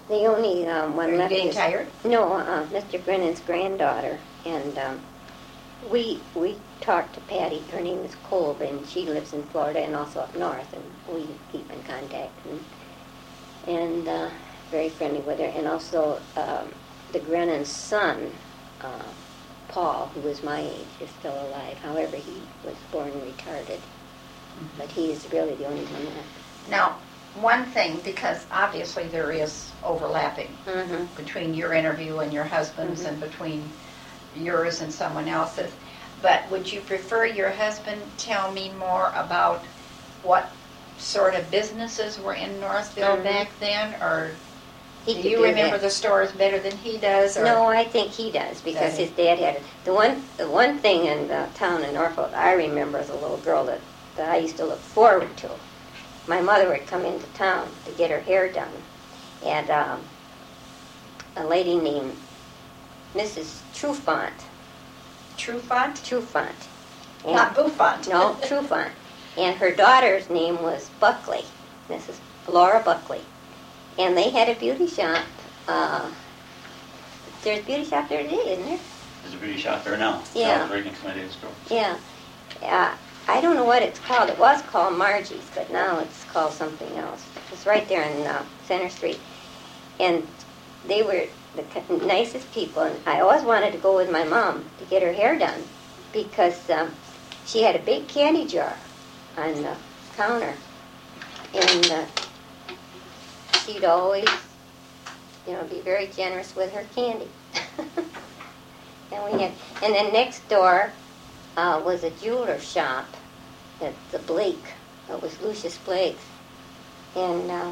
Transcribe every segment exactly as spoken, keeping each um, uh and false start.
The only um, one Are you left getting is tired? no, uh, Mister Brennan's granddaughter, and um, we we talked to Patty. Her name is Kolb, and she lives in Florida and also up north, and we keep in contact, and, and uh, very friendly with her. And also um, the Brennan's son, uh, Paul, who is my age, is still alive. However, he was born retarded, mm-hmm. but he is really the only one left. Now, one thing, because obviously there is overlapping mm-hmm. between your interview and your husband's mm-hmm. and between yours and someone else's, but would you prefer your husband tell me more about what sort of businesses were in Northville mm-hmm. back then, or he do you do remember that. the stores better than he does? Or? No, I think he does, because his dad had it. The one, the one thing in the town in Norfolk I remember as a little girl that, that I used to look forward to. My mother would come into town to get her hair done, and um, a lady named Missus Trufant. Trufant? Trufant. And, Not Buffont. No, Trufant. And her daughter's name was Buckley, Missus Laura Buckley. And they had a beauty shop. Uh, there's a beauty shop there today, isn't there? There's a beauty shop there now. Yeah. Right next to my dad's store. Yeah. Uh, I don't know what it's called. It was called Margie's, but now it's called something else. It's right there on uh, Center Street. And they were the nicest people. And I always wanted to go with my mom to get her hair done, because um, she had a big candy jar on the counter. And uh, she'd always, you know, be very generous with her candy. and we had, and then next door uh, was a jeweler shop at the Blake. It was Lucius Blake's, and uh,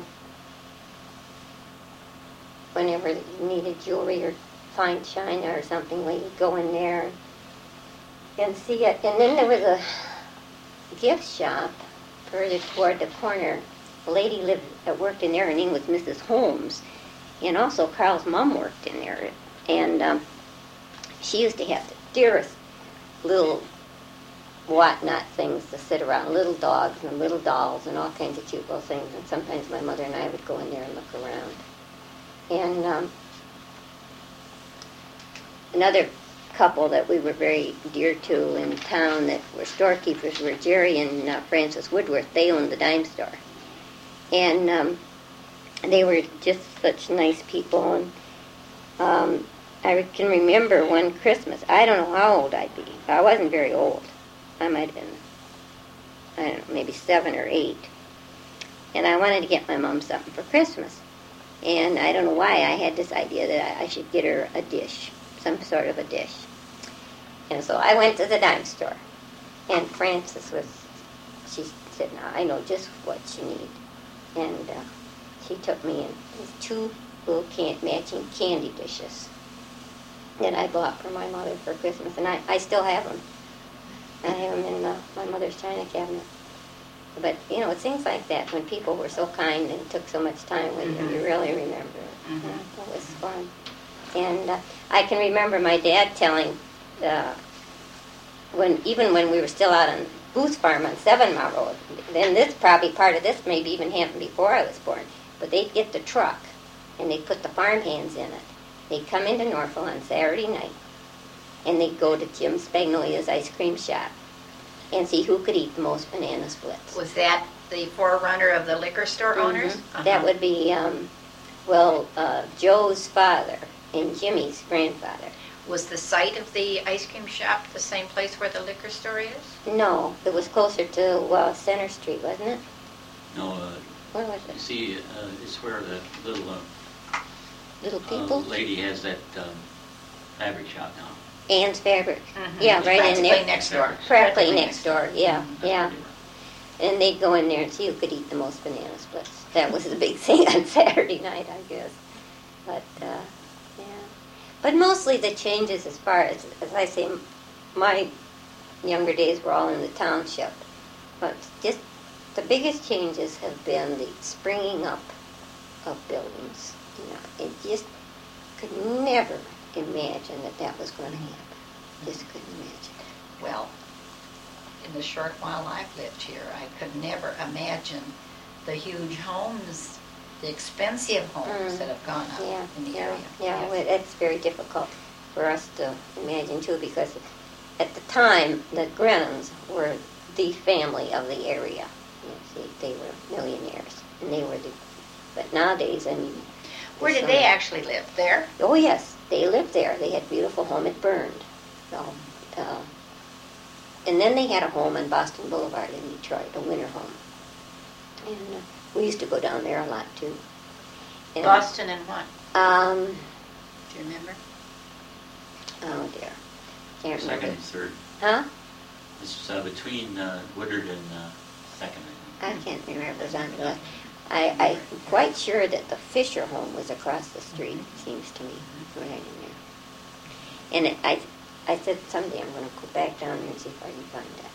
whenever you needed jewelry or fine china or something, we'd go in there and, and see it. And then there was a gift shop further toward the corner. A lady lived that worked in there. Her name was Missus Holmes, and also Carl's mom worked in there. And um, she used to have the dearest little whatnot things to sit around, little dogs and little dolls and all kinds of cute little things. And sometimes my mother and I would go in there and look around. And um, another couple that we were very dear to in town that were storekeepers were Jerry and uh, Frances Woodworth. They owned the dime store. And um, they were just such nice people. And um, I can remember one Christmas, I don't know how old I'd be. I wasn't very old. I might have been, I don't know, maybe seven or eight. And I wanted to get my mom something for Christmas. And I don't know why I had this idea that I should get her a dish, some sort of a dish. And so I went to the dime store. And Frances was, she said, now I know just what you need. And uh, she took me in these two little can- matching candy dishes that I bought for my mother for Christmas. And I, I still have them. I have them in uh, my mother's china cabinet. But, you know, it's things like that, when people were so kind and took so much time with you, you really remember it. Mm-hmm. Yeah, it was fun. And uh, I can remember my dad telling, uh, when even when we were still out on Booth Farm on Seven Mile Road, then this probably part of this maybe even happened before I was born, but they'd get the truck and they'd put the farm hands in it. They'd come into Norfolk on Saturday night and they'd go to Jim Spagnolia's ice cream shop and see who could eat the most banana splits. Was that the forerunner of the liquor store Mm-hmm. owners? Uh-huh. That would be, um, well, uh, Joe's father and Jimmy's grandfather. Was the site of the ice cream shop the same place where the liquor store is? No, it was closer to uh, Center Street, wasn't it? No, uh, Where was you it? see, uh, it's where the little uh, Little uh, People? lady has that um, fabric shop now. Ann's Fabric. Mm-hmm. Yeah, right in Practically there. next door. Practically next door, yeah, That's yeah. where they were. And they'd go in there and see who could eat the most banana splits. That was the big thing on Saturday night, I guess. But, uh, yeah. But mostly the changes as far as, as I say, my younger days were all in the township. But just the biggest changes have been the springing up of buildings. You know, it just could never imagine that that was going to happen. Just couldn't imagine. Well, in the short while I've lived here, I could never imagine the huge homes the expensive homes Mm. that have gone up Yeah, in the yeah, area. yeah. Yes. Well, it's very difficult for us to imagine too, because at the time the Grennons were the family of the area. You see, they were millionaires, and they were the. But nowadays, I mean, Where did there's they so- actually live? There? Oh yes, they lived there. They had a beautiful home. It burned. So, uh, and then they had a home on Boston Boulevard in Detroit, a winter home. And uh, we used to go down there a lot too. And, Boston and what? Um, Do you remember? oh dear, can't Second remember. and third. Huh? It's uh, between uh, Woodard and uh, Second, I I think. can't remember. It was on the list. I, I'm quite sure that the Fisher home was across the street. It seems to me, right in there. And it, I, I said someday I'm going to go back down there and see if I can find that.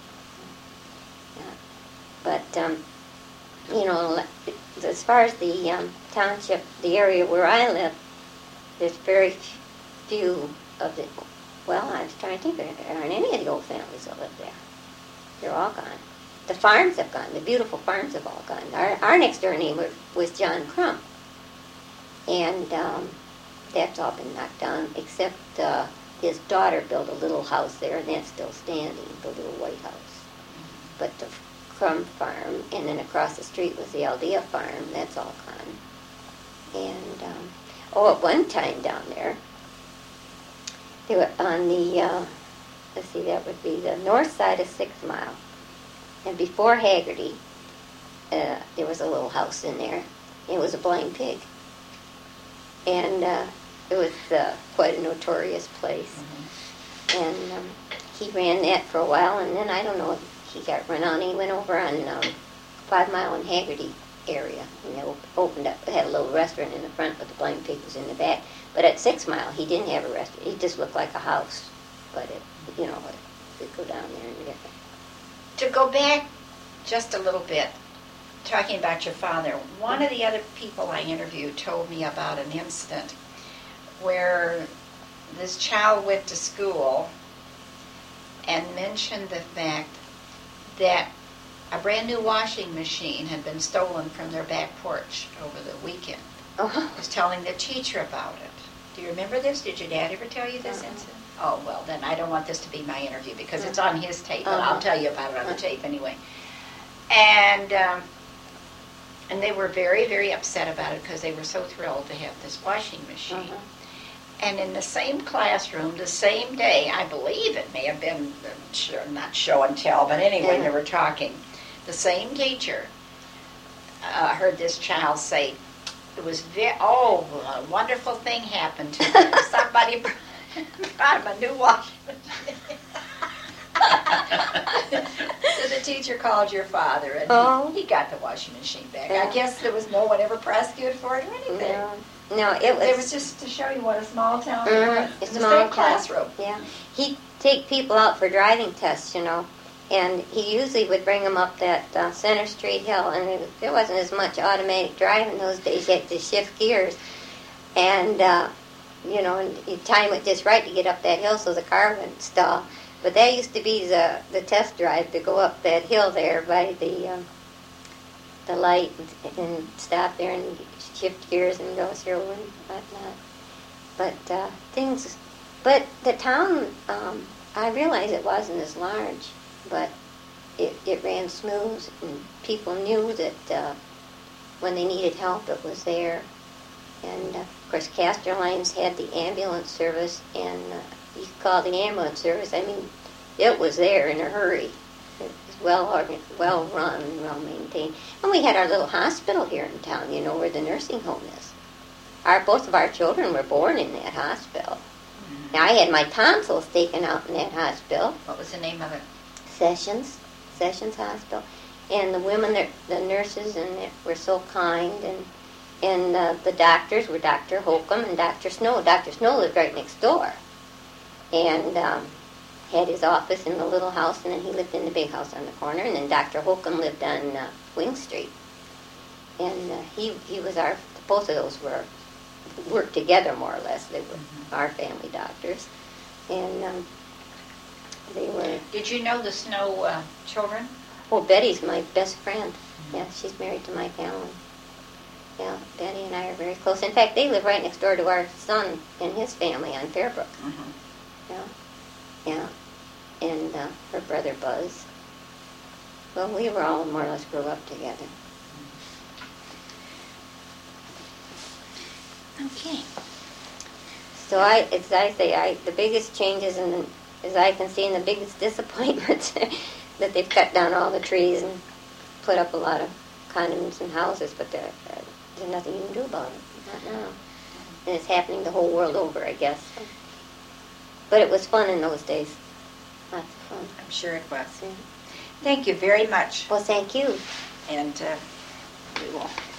Yeah. But um, you know, le- as far as the um, township, the area where I live, there's very few of the. Well, I was trying to think. There aren't any of the old families that live there. They're all gone. The farms have gone. The beautiful farms have all gone. Our, our next door neighbor was John Crump. And um, that's all been knocked down, except uh, his daughter built a little house there, and that's still standing, the little white house. But the Crump farm, and then across the street was the Aldea farm, that's all gone. And, um, oh, at one time down there, they were on the, uh, let's see, that would be the north side of Six Mile. And before Haggerty, uh, there was a little house in there. It was a blind pig. And uh, it was uh, quite a notorious place. Mm-hmm. And um, he ran that for a while, and then I don't know if he got run on. He went over on um, Five Mile and Haggerty area, and they op- opened up, had a little restaurant in the front, but the blind pig was in the back. But at Six Mile, he didn't have a restaurant. He just looked like a house. But, it, you know, you could go down there and get it. To go back just a little bit, talking about your father, one of the other people I interviewed told me about an incident where this child went to school and mentioned the fact that a brand new washing machine had been stolen from their back porch over the weekend. Oh, Was telling the teacher about it. Do you remember this? Did your dad ever tell you this Uh-uh. incident? Oh, well, then I don't want this to be my interview because it's on his tape, but Uh-huh. I'll tell you about it on the tape anyway. And um, and they were very, very upset about it because they were so thrilled to have this washing machine. uh-huh. And in the same classroom, the same day, I believe it may have been, uh, sure, not show and tell, but anyway, Yeah. they were talking. The same teacher uh, heard this child say, it was, ve- oh, a wonderful thing happened to me. Somebody brought him a new washing machine. So the teacher called your father, and Oh. he, he got the washing machine back. Yeah. I guess there was no one ever prosecuted for it or anything. No, no, it was. It was just to show you what a small town it Mhm, was. a In the small same town. classroom. Yeah, he'd take people out for driving tests, you know, and he usually would bring them up that uh, Center Street hill, and it, there wasn't as much automatic driving those days. You had to shift gears, and uh, you know, and you time it just right to get up that hill so the car wouldn't stall. But that used to be the the test drive to go up that hill there by the um, the light and, and stop there and shift gears and go through and whatnot. But uh, things, but the town, um, I realize it wasn't as large, but it, it ran smooth, and people knew that uh, when they needed help, it was there. And uh, of course, Castor Lines had the ambulance service, and uh, you could call the ambulance service. I mean, it was there in a hurry. It was well organ- well run and well maintained. And we had our little hospital here in town, you know, where the nursing home is. Our both of our children were born in that hospital. Mm-hmm. Now, I had my tonsils taken out in that hospital. What was the name of it? Sessions, Sessions Hospital, and the women, that the nurses, and it were so kind, and and uh, the doctors were Doctor Holcomb and Doctor Snow. Doctor Snow lived right next door, and um, had his office in the little house, and then he lived in the big house on the corner, and then Doctor Holcomb lived on uh, Wing Street, and uh, he he was our both of those were worked together more or less. They were Mm-hmm. our family doctors, and. Um, They were. Did you know the Snow uh, children? Well, Betty's my best friend. Yeah, she's married to my family. very close. In fact, they live right next door to our son and his family on Fairbrook. Mhm. Yeah, yeah. And uh, her brother Buzz. Well, we were all more or less grew up together. Okay. So I, as I say, I the biggest changes, in the, as I can see, and the biggest disappointments that they've cut down all the trees and put up a lot of condominiums and houses, but there, uh, there's nothing you can do about it. Not now. And it's happening the whole world over, I guess. But it was fun in those days. Lots of fun. I'm sure it was. Yeah. Thank you very much. Well, thank you. And uh, we will